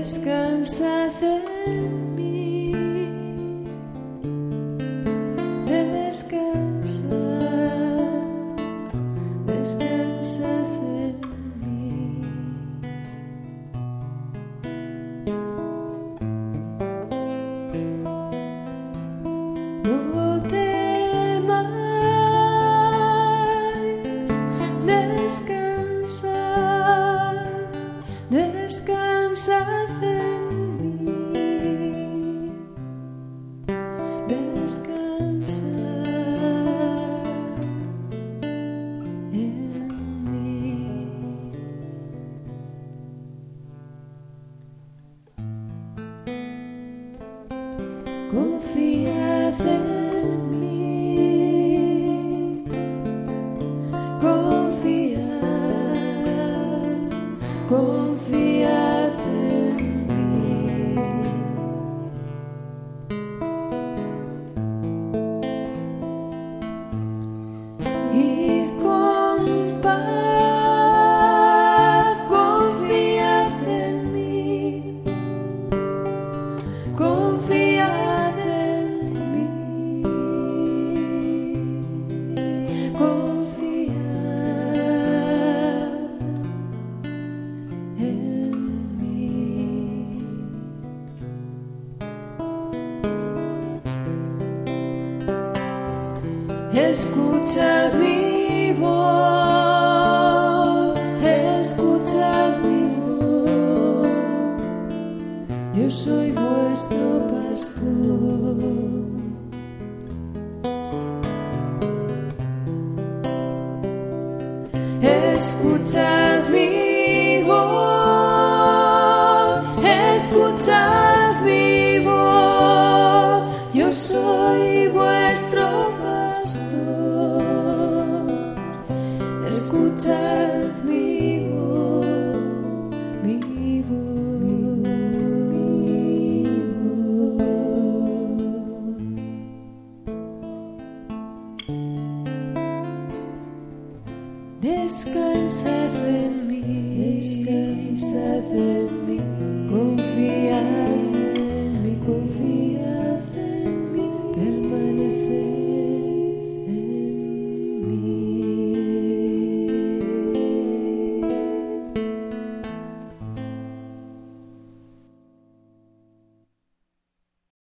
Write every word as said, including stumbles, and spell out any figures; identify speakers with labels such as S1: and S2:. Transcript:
S1: Descansad en mí, descansad, descansad en mí. No temáis, descansad, descansad en mí, descansad en mí. Confiad en mí, confiad, confiad en mí. Id con paz, confiad en mí, confiad en mí, confiad en mí. Escuchad mi voz, escuchad mi voz, yo soy vuestro pastor. Escuchad mi voz, escuchad mi voz, yo soy vuestro pastor. Escuchad mi voz, mi voz, mi voz. Descansad en mí, descansad en mí.